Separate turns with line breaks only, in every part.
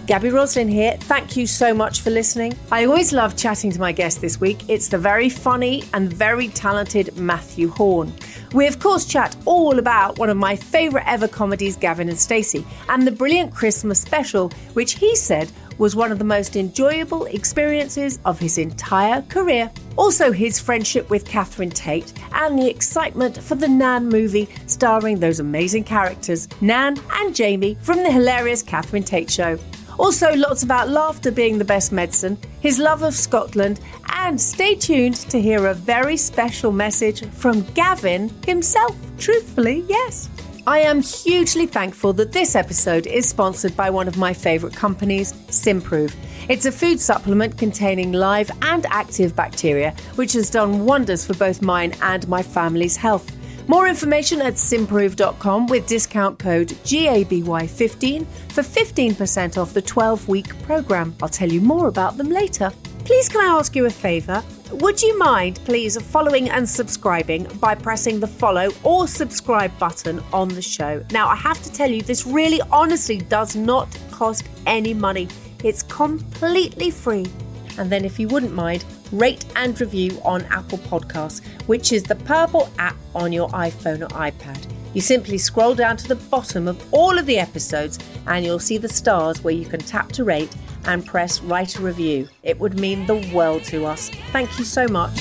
Gabby Roslin here. Thank you so much for listening. I always love chatting to my guest this week. It's the very funny and very talented Matthew Horn. We of course chat all about one of my favourite ever comedies, Gavin and Stacey, and the brilliant Christmas special, which he said was one of the most enjoyable experiences of his entire career. Also his friendship with Catherine Tate and the excitement for the Nan movie starring those amazing characters, Nan and Jamie from the hilarious Catherine Tate Show. Also lots about laughter being the best medicine, his love of Scotland, and stay tuned to hear a very special message from Gavin himself. Truthfully, yes. I am hugely thankful that this episode is sponsored by one of my favourite companies, Simprove. It's a food supplement containing live and active bacteria, which has done wonders for both mine and my family's health. More information at simprove.com with discount code GABY15 for 15% off the 12-week programme. I'll tell you more about them later. Please can I ask you a favour? Would you mind, please, following and subscribing by pressing the follow or subscribe button on the show? Now, I have to tell you, this really honestly does not cost any money. It's completely free. And then if you wouldn't mind, rate and review on Apple Podcasts, which is the purple app on your iPhone or iPad. You simply scroll down to the bottom of all of the episodes and you'll see the stars where you can tap to rate and press write a review. It would mean the world to us. Thank you so much.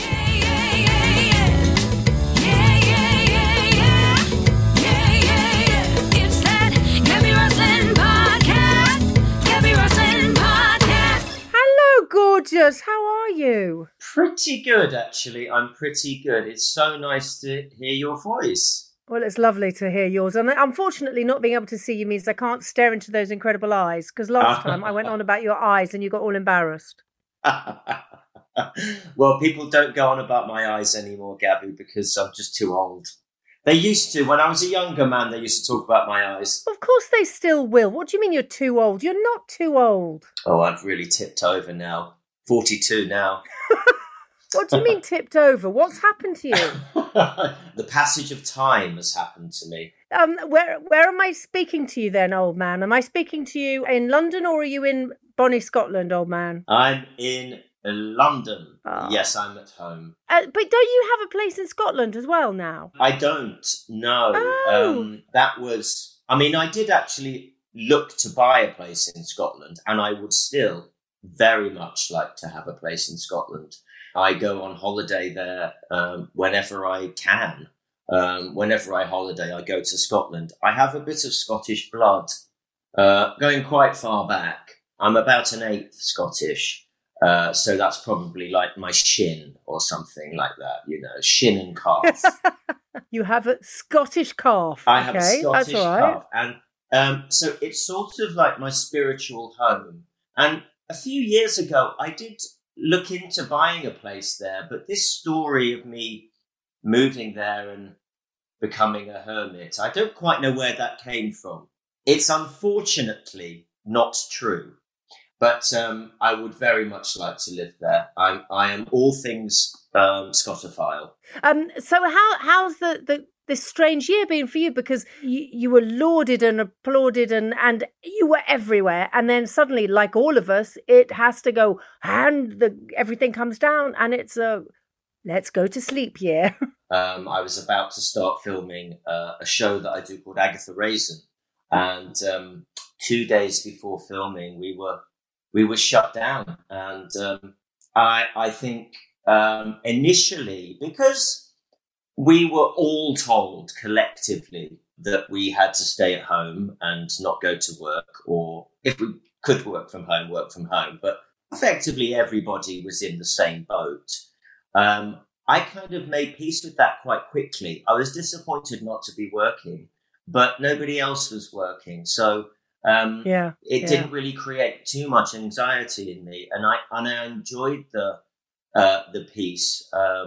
Hello, gorgeous. How are you?
Pretty good, actually. I'm pretty good. It's so nice to hear your voice.
Well, it's lovely to hear yours. And unfortunately, not being able to see you means I can't stare into those incredible eyes. Because last time I went on about your eyes and you got all embarrassed.
Well, people don't go on about my eyes anymore, Gabby, because I'm just too old. They used to. When I was a younger man, they used to talk about my eyes.
Of course they still will. What do you mean you're too old? You're not too old.
Oh, I've really tipped over now. 42 now.
What do you mean tipped over? What's happened to you?
The passage of time has happened to me.
Where am I speaking to you then, old man? Am I speaking to you in London or are you in Bonnie, Scotland, old man?
I'm in London. Oh. Yes, I'm at home.
But don't you have a place in Scotland as well now?
I don't, no. Oh. I did actually look to buy a place in Scotland and I would still very much like to have a place in Scotland. I go on holiday there whenever I can. Whenever I holiday, I go to Scotland. I have a bit of Scottish blood, going quite far back. I'm about an eighth Scottish, so that's probably like my shin or something like that, shin and calf.
You have a Scottish calf.
I have a Scottish calf. And so it's sort of like my spiritual home. And a few years ago, I did look into buying a place there, but this story of me moving there and becoming a hermit, I don't quite know where that came from. It's unfortunately not true, but I would very much like to live there. I am all things Scotophile.
So how's this strange year been for you? Because you were lauded and applauded and you were everywhere. And then suddenly, like all of us, it has to go and everything comes down and it's a let's go to sleep year.
I was about to start filming a show that I do called Agatha Raisin. And 2 days before filming, we were shut down. And I think initially, because we were all told collectively that we had to stay at home and not go to work, or if we could work from home. But effectively, everybody was in the same boat. I kind of made peace with that quite quickly. I was disappointed not to be working, but nobody else was working. So it didn't really create too much anxiety in me. And I enjoyed the peace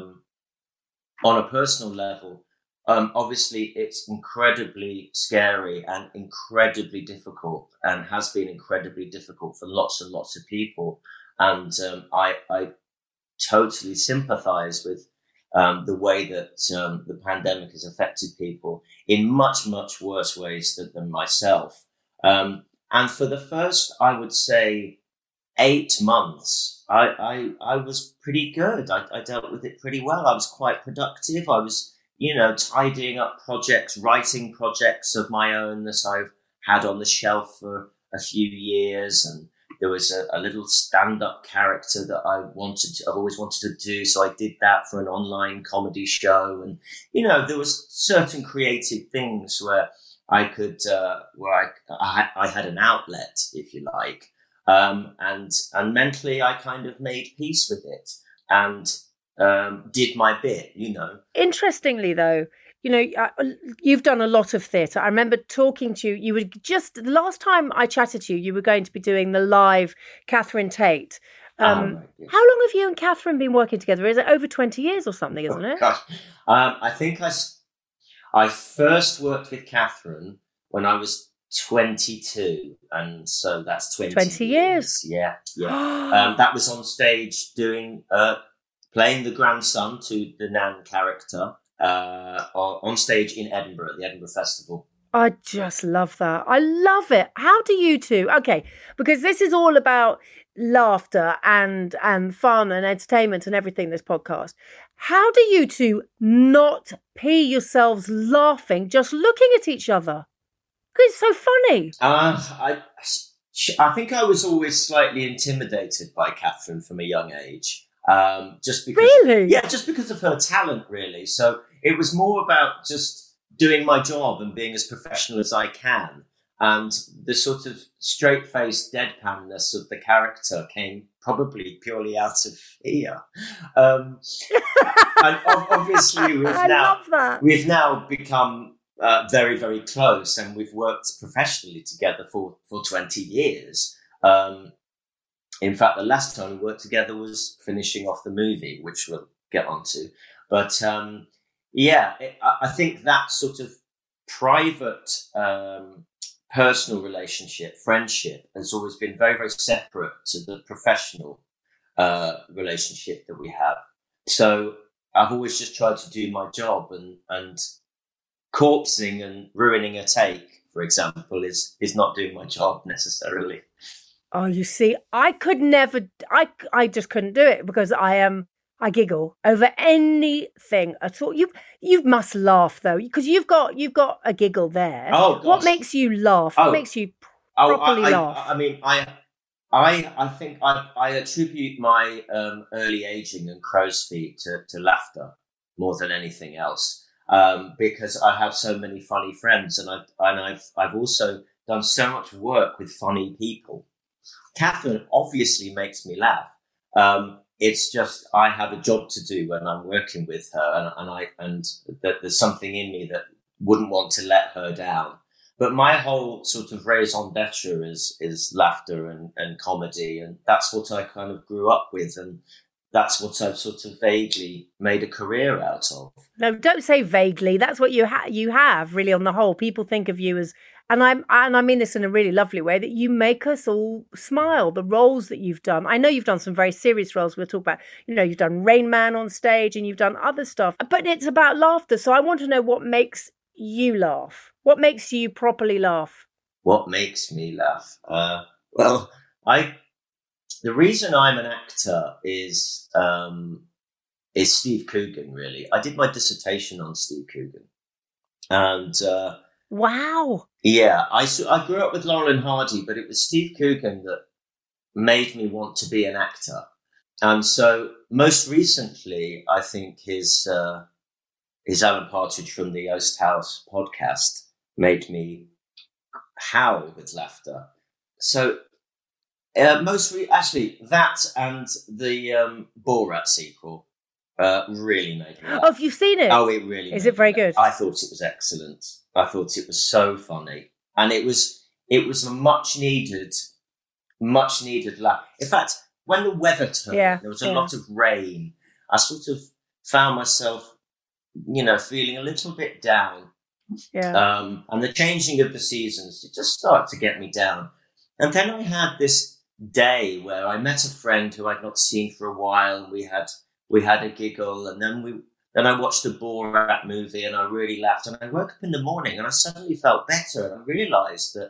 on a personal level. Obviously, it's incredibly scary and incredibly difficult, and has been incredibly difficult for lots and lots of people. And I totally sympathise with the way that the pandemic has affected people in much, much worse ways than myself. And And for the first, I would say, 8 months, I was pretty good. I dealt with it pretty well. I was quite productive. I was, tidying up projects, writing projects of my own that I've had on the shelf for a few years. And there was a little stand-up character that I've always wanted to do. So I did that for an online comedy show. And, there was certain creative things where I could, I had an outlet, if you like. And mentally I kind of made peace with it and did my bit,
Interestingly, though, you've done a lot of theatre. I remember talking to you. You were the last time I chatted to you, you were going to be doing the live Catherine Tate. How long have you and Catherine been working together? Is it over 20 years or something, isn't it?
Gosh. I think I first worked with Catherine when I was 22, and so that's 20 years. Yeah. That was on stage doing playing the grandson to the Nan character on stage in Edinburgh at the Edinburgh Festival.
I just love that. I love it. How do you two? Okay, because this is all about laughter and fun and entertainment and everything, this podcast. How do you two not pee yourselves laughing just looking at each other? Because it's so funny.
I think I was always slightly intimidated by Catherine from a young age. Just because,
really?
Yeah, just because of her talent, really. So it was more about just doing my job and being as professional as I can. And the sort of straight-faced deadpanness of the character came probably purely out of fear. And obviously we've now become very, very close, and we've worked professionally together for 20 years. In fact, the last time we worked together was finishing off the movie, which we'll get onto. But I think that sort of private, personal relationship, friendship, has always been very, very separate to the professional relationship that we have. So I've always just tried to do my job, and corpsing and ruining a take, for example, is not doing my job necessarily.
Oh, you see, I could never, I just couldn't do it because I giggle over anything at all. You must laugh though, because you've got a giggle there.
Oh, gosh.
What makes you laugh? What makes you properly laugh?
I mean, I think I attribute my early aging and crow's feet to laughter more than anything else, because I have so many funny friends, and I've also done so much work with funny people. Catherine obviously makes me laugh. It's just I have a job to do when I'm working with her, and that there's something in me that wouldn't want to let her down. But my whole sort of raison d'etre is laughter and comedy, and that's what I kind of grew up with, and that's what I've sort of vaguely made a career out of.
No, don't say vaguely. That's what you have really on the whole. People think of you as, and I mean this in a really lovely way, that you make us all smile. The roles that you've done. I know you've done some very serious roles. We'll talk about, you've done Rain Man on stage and you've done other stuff, but it's about laughter. So I want to know what makes you laugh. What makes you properly laugh?
What makes me laugh? The reason I'm an actor is Steve Coogan, really. I did my dissertation on Steve Coogan. And
wow.
Yeah, I grew up with Laurel and Hardy, but it was Steve Coogan that made me want to be an actor. And so most recently, I think his Alan Partridge from the Oast House podcast made me howl with laughter. So actually, that and the Borat sequel really made me laugh.
Oh, have you seen it?
Oh, it really
is. It very good?
I thought it was excellent. I thought it was so funny, and it was a much needed laugh. In fact, when the weather turned, there was a lot of rain. I sort of found myself, feeling a little bit down.
Yeah.
And the changing of the seasons, it just started to get me down. And then I had this day where I met a friend who I'd not seen for a while. We had a giggle, and then I watched the Borat movie and I really laughed. And I woke up in the morning and I suddenly felt better, and I realised that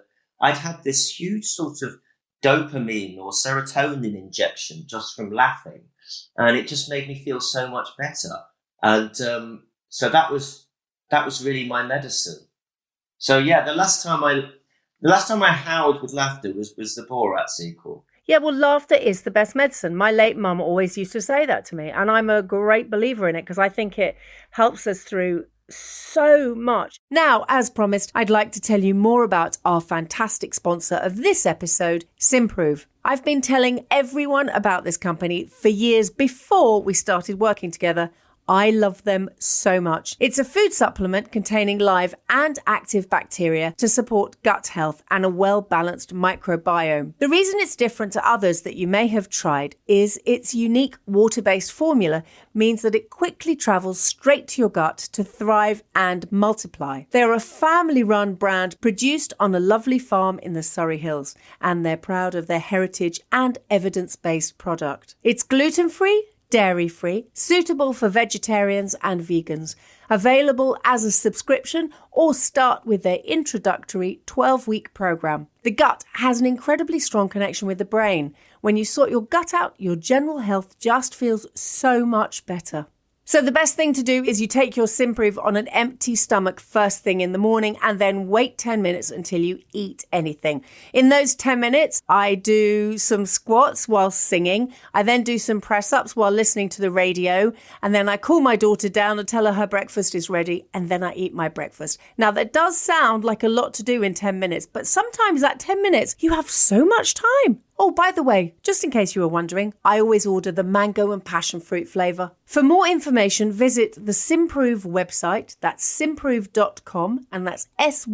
I'd had this huge sort of dopamine or serotonin injection just from laughing. And it just made me feel so much better. And so that was really my medicine. So yeah, the last time I howled with laughter was the Borat sequel.
Yeah, well, laughter is the best medicine. My late mum always used to say that to me, and I'm a great believer in it because I think it helps us through so much. Now, as promised, I'd like to tell you more about our fantastic sponsor of this episode, Simprove. I've been telling everyone about this company for years before we started working together. I love them so much. It's a food supplement containing live and active bacteria to support gut health and a well-balanced microbiome. The reason it's different to others that you may have tried is its unique water-based formula means that it quickly travels straight to your gut to thrive and multiply. They're a family-run brand produced on a lovely farm in the Surrey Hills, and they're proud of their heritage and evidence-based product. It's gluten-free, dairy-free, suitable for vegetarians and vegans, available as a subscription or start with their introductory 12-week program. The gut has an incredibly strong connection with the brain. When you sort your gut out, your general health just feels so much better. So the best thing to do is you take your Simprove on an empty stomach first thing in the morning and then wait 10 minutes until you eat anything. In those 10 minutes, I do some squats while singing. I then do some press-ups while listening to the radio. And then I call my daughter down and tell her breakfast is ready. And then I eat my breakfast. Now, that does sound like a lot to do in 10 minutes, but sometimes that 10 minutes, you have so much time. Oh, by the way, just in case you were wondering, I always order the mango and passion fruit flavour. For more information, visit the Simprove website. That's simprove.com, and that's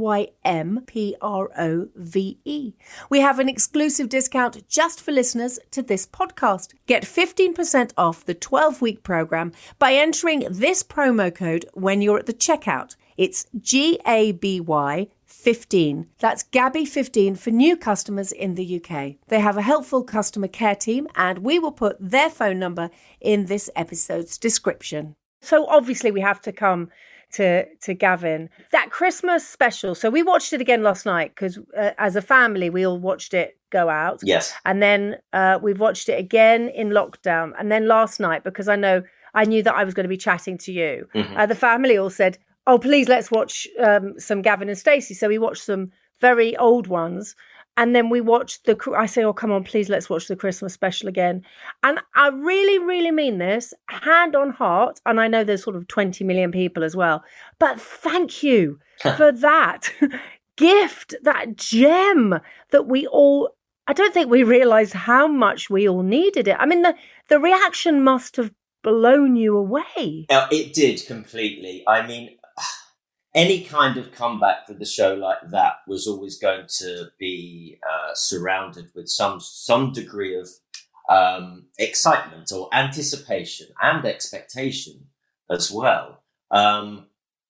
SYMPROVE. We have an exclusive discount just for listeners to this podcast. Get 15% off the 12-week programme by entering this promo code when you're at the checkout. It's GABY 15. That's Gabby 15 for new customers in the UK. They have a helpful customer care team, and we will put their phone number in this episode's description. So obviously we have to come to Gavin. That Christmas special. So we watched it again last night because as a family, we all watched it go out.
Yes.
And then we've watched it again in lockdown. And then last night, because I knew that I was going to be chatting to you, the family all said, oh, please, let's watch some Gavin and Stacey. So we watched some very old ones. And then we watched I say, oh, come on, please, let's watch the Christmas special again. And I really, really mean this, hand on heart. And I know there's sort of 20 million people as well. But thank you for that gift, that gem that we all, I don't think we realised how much we all needed it. I mean, the reaction must have blown you away.
It did completely. I mean, any kind of comeback for the show like that was always going to be surrounded with some degree of excitement or anticipation and expectation as well. And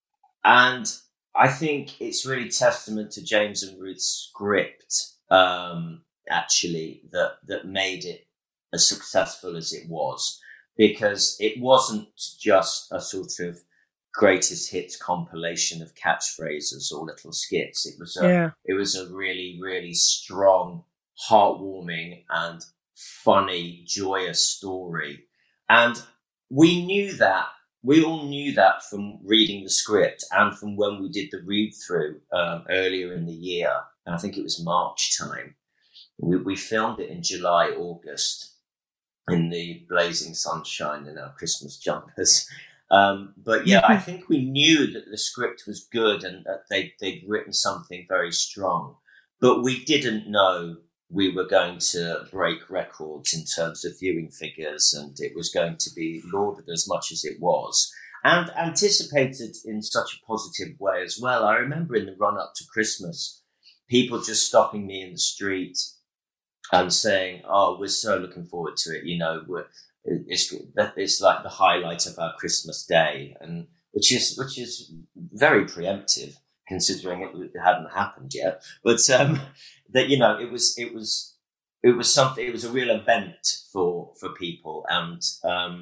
I think it's really testament to James and Ruth's script, actually, that made it as successful as it was, because it wasn't just a sort of greatest hits compilation of catchphrases or little skits. It was a really, really strong, heartwarming and funny, joyous story. And we all knew that from reading the script and from when we did the read through earlier in the year. And I think it was March time. We filmed it in July, August in the blazing sunshine in our Christmas jumpers. But yeah, I think we knew that the script was good and that they'd written something very strong, but we didn't know we were going to break records in terms of viewing figures, and it was going to be lauded as much as it was and anticipated in such a positive way as well. I remember in the run up to Christmas, people just stopping me in the street and saying, oh, we're so looking forward to it. You know, it's like the highlight of our Christmas day, and which is very preemptive considering it hadn't happened yet. But that, you know, it was something. It was a real event for people, and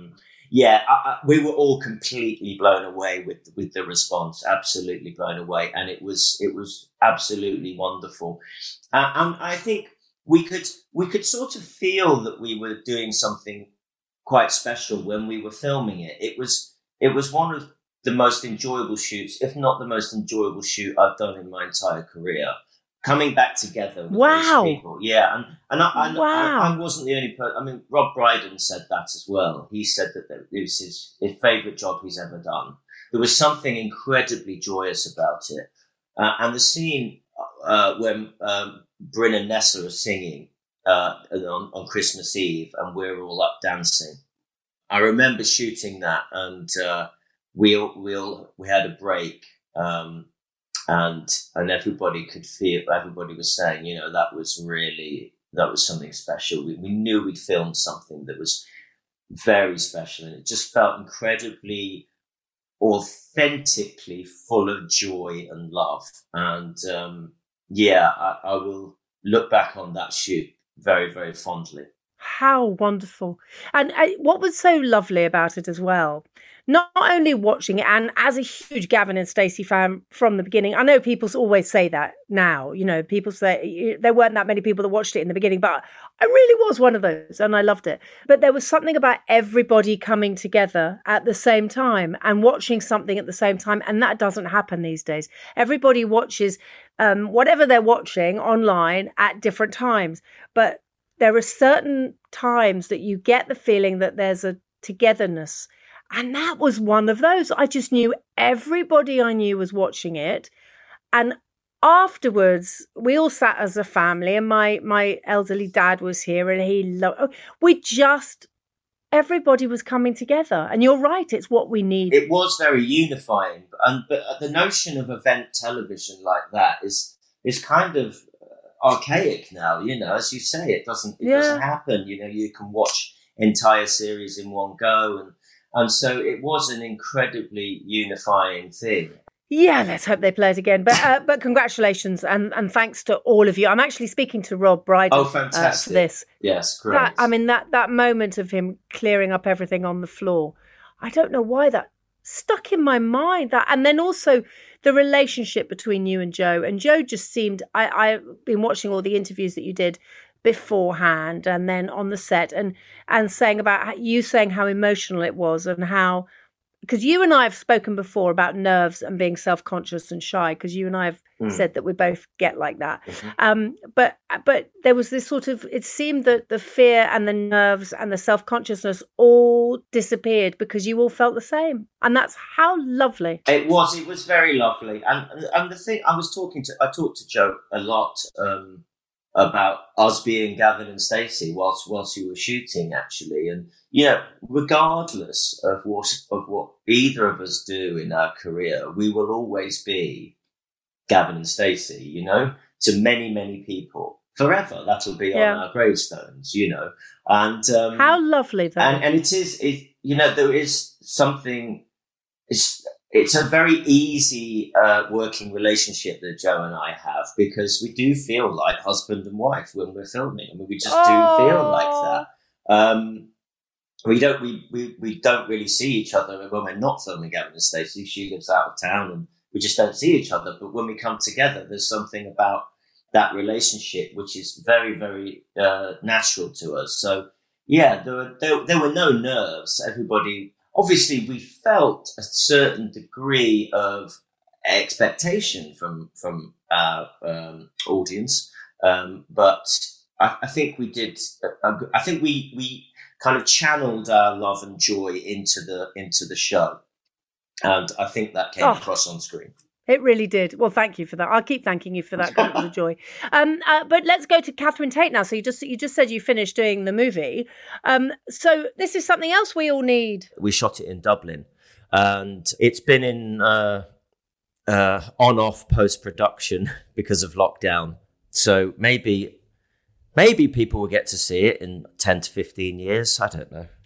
yeah, we were all completely blown away with the response, absolutely blown away. And it was absolutely wonderful. And I think we could sort of feel that we were doing something quite special when we were filming it. It was one of the most enjoyable shoots, if not the most enjoyable shoot I've done in my entire career. Coming back together with those people. Yeah. And I wasn't the only person. I mean, Rob Brydon said that as well. He said that it was his favourite job he's ever done. There was something incredibly joyous about it. And the scene when Bryn and Nessa are singing on Christmas Eve and we're all up dancing. I remember shooting that, and we had a break. And everybody could feel, everybody was saying, you know, that was something special. We knew we'd filmed something that was very special, and it just felt incredibly authentically full of joy and love. And I will look back on that shoot very, very fondly.
How wonderful. And what was so lovely about it as well, not only watching it, and as a huge Gavin and Stacey fan from the beginning, I know people always say that now, you know, people say there weren't that many people that watched it in the beginning, but I really was one of those and I loved it. But there was something about everybody coming together at the same time and watching something at the same time. And that doesn't happen these days. Everybody watches whatever they're watching online at different times. But there are certain times that you get the feeling that there's a togetherness. And that was one of those. I just knew everybody I knew was watching it. And afterwards, we all sat as a family, and my elderly dad was here, and everybody was coming together. And you're right, it's what we need.
It was very unifying. But the notion of event television like that is kind of archaic now, you know, as you say, it doesn't happen. You know, you can watch entire series in one go, and so it was an incredibly unifying thing.
Yeah, let's hope they play it again. But congratulations and thanks to all of you. I'm actually speaking to Rob Brydon.
Oh, fantastic!
For this,
yes, great.
That moment of him clearing up everything on the floor, I don't know why that stuck in my mind. That, and then also the relationship between you and Joe. And Joe just seemed, I've been watching all the interviews that you did beforehand and then on the set, and saying how emotional it was, and how, because you and I have spoken before about nerves and being self-conscious and shy, because you and I have said that we both get like that. Mm-hmm. But there was this sort of, it seemed that the fear and the nerves and the self-consciousness all disappeared because you all felt the same. And that's how lovely.
It was very lovely. And the thing, I talked to Joe a lot about us being Gavin and Stacey whilst we were shooting, actually. And, you know, regardless of what either of us do in our career, we will always be Gavin and Stacey, you know, to many, many people. Forever, that'll be on our gravestones, you know. And
how lovely that.
And it is, you know, there is something, it's a very easy working relationship that Joe and I have, because we do feel like husband and wife when we're filming. I mean, we just do feel like that. We don't really see each other when we're not filming Gavin and Stacey. She lives out of town, and we just don't see each other. But when we come together, there's something about that relationship which is very, very natural to us. So yeah, there were no nerves. Everybody. Obviously, we felt a certain degree of expectation from our audience, but I think we did. I think we kind of channeled our love and joy into the show, and I think that came across on screen.
It really did. Well, thank you for that. I'll keep thanking you for that, because it was a joy. But let's go to Catherine Tate now. So you just said you finished doing the movie. So this is something else we all need.
We shot it in Dublin, and it's been in on-off post-production because of lockdown. So maybe people will get to see it in 10 to 15 years. I don't know.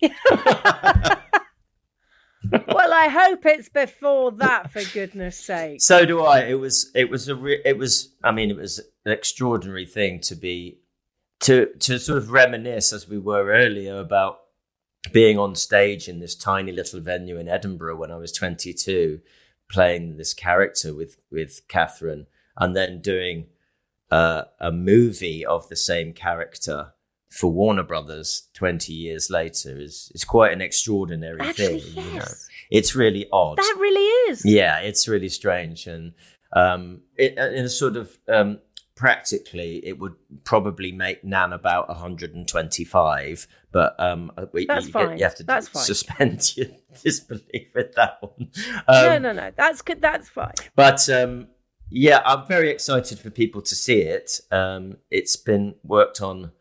Well, I hope it's before that, for goodness sake.
So do I. It was an extraordinary thing to sort of reminisce, as we were earlier, about being on stage in this tiny little venue in Edinburgh when I was 22, playing this character with Catherine, and then doing a movie of the same character for Warner Brothers 20 years later is quite an extraordinary thing.
Yes.
You know? It's really odd.
That really is.
Yeah, it's really strange. And in a sort of practically, it would probably make Nan about 125, but
That's fine.
You have to suspend your disbelief with that one.
No. That's good. That's fine.
But yeah, I'm very excited for people to see it. It's been worked on,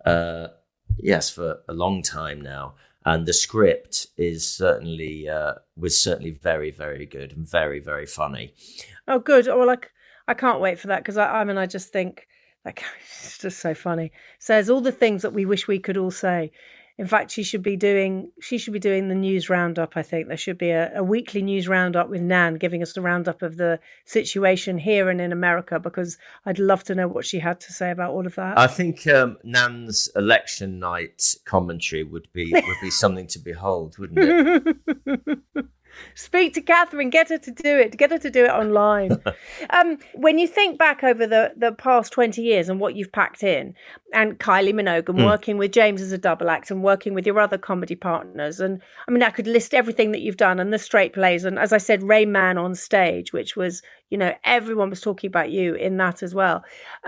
for a long time now, and the script is certainly was certainly very, very good and very, very funny.
Oh, good. Well, I can't wait for that, because I just think it's just so funny. Says all the things that we wish we could all say. In fact, she should be doing the news roundup. I think there should be a weekly news roundup with Nan, giving us the roundup of the situation here and in America, because I'd love to know what she had to say about all of that.
I think Nan's election night commentary would be something to behold, wouldn't it?
Speak to Catherine, get her to do it online. When you think back over the past 20 years and what you've packed in, and Kylie Minogue working with James as a double act and working with your other comedy partners, and I mean, I could list everything that you've done, and the straight plays, and as I said, Rain Man on stage, which was, everyone was talking about you in that as well.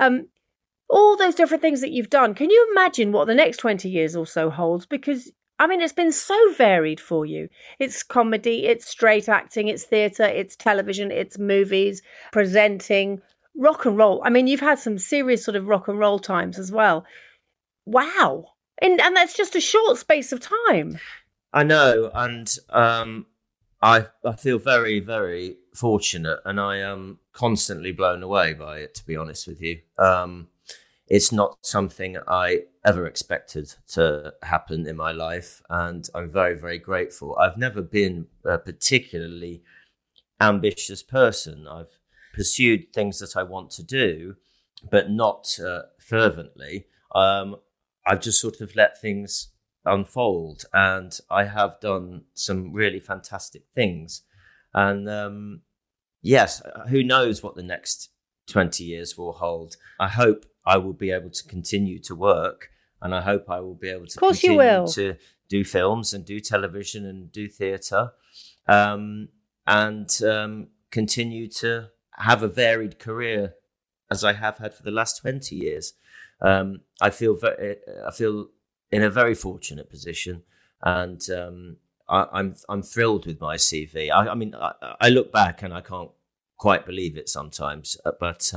All those different things that you've done, can you imagine what the next 20 years or so holds? Because I mean, it's been so varied for you. It's comedy, it's straight acting, it's theatre, it's television, it's movies, presenting, rock and roll. I mean, you've had some serious sort of rock and roll times as well. Wow. And that's just a short space of time.
I know. And I feel very, very fortunate, and I am constantly blown away by it, to be honest with you. It's not something I ever expected to happen in my life, and I'm very, very grateful. I've never been a particularly ambitious person. I've pursued things that I want to do, but not fervently. I've just sort of let things unfold, and I have done some really fantastic things. And yes, who knows what the next 20 years will hold. I hope I will be able to continue to work, and I hope I will be able to continue to do films and do television and do theatre, and continue to have a varied career as I have had for the last 20 years. I feel in a very fortunate position, and I'm thrilled with my CV. I mean, I look back and I can't quite believe it sometimes, but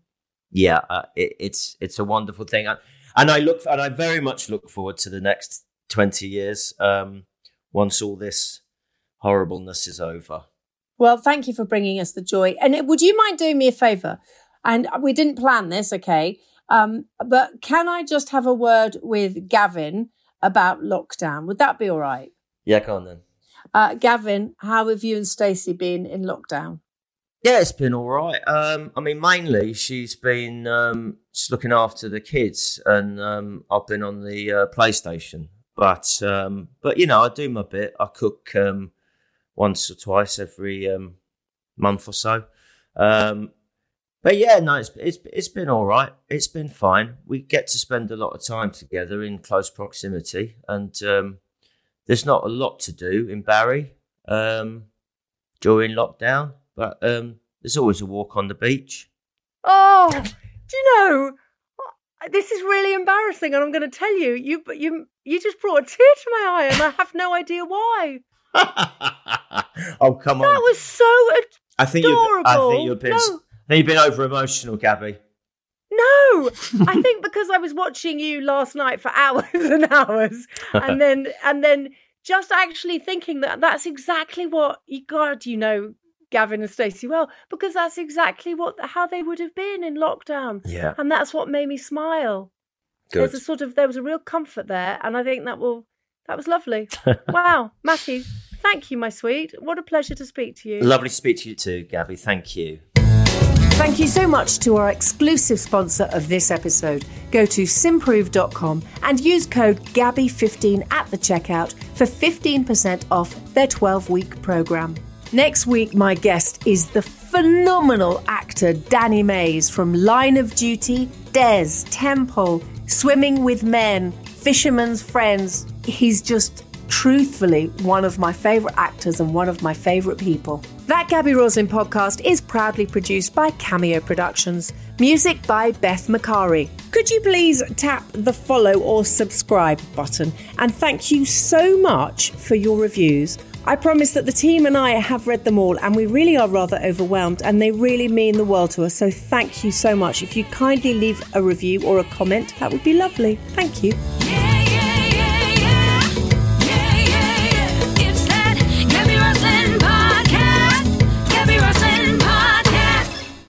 it's a wonderful thing, and I very much look forward to the next 20 years once all this horribleness is over.
Well, thank you for bringing us the joy. And would you mind doing me a favour? And we didn't plan this, okay? But can I just have a word with Gavin about lockdown? Would that be all right?
Yeah, go on then.
Gavin, how have you and Stacey been in lockdown?
Yeah, it's been all right. I mean, mainly she's been just looking after the kids, and I've been on the PlayStation. But I do my bit. I cook once or twice every month or so. But yeah, no, it's been all right. It's been fine. We get to spend a lot of time together in close proximity, and there's not a lot to do in Barry during lockdown. But there's always a walk on the beach. Oh,
do you know, this is really embarrassing, and I'm going to tell you, you just brought a tear to my eye, and I have no idea why.
Oh, come on.
That was so adorable.
I think you've been over emotional, Gabby.
No, I think because I was watching you last night for hours and hours, and then just actually thinking that's exactly what Gavin and Stacey well, because that's exactly how they would have been in lockdown.
Yeah.
And that's what made me smile.
Good.
There was a real comfort there, and I think that was lovely. Wow, Matthew, thank you, my sweet. What a pleasure to speak to you.
Lovely to speak to you too, Gabby. Thank you.
Thank you so much to our exclusive sponsor of this episode. Go to simprove.com and use code GABBY15 at the checkout for 15% off their 12-week programme. Next week, my guest is the phenomenal actor Danny Mays from Line of Duty, Des, Temple, Swimming with Men, Fisherman's Friends. He's just truthfully one of my favourite actors and one of my favourite people. That Gabby Roslin podcast is proudly produced by Cameo Productions. Music by Beth Macari. Could you please tap the follow or subscribe button? And thank you so much for your reviews. I promise that the team and I have read them all, and we really are rather overwhelmed, and they really mean the world to us. So thank you so much. If you kindly leave a review or a comment, that would be lovely. Thank you.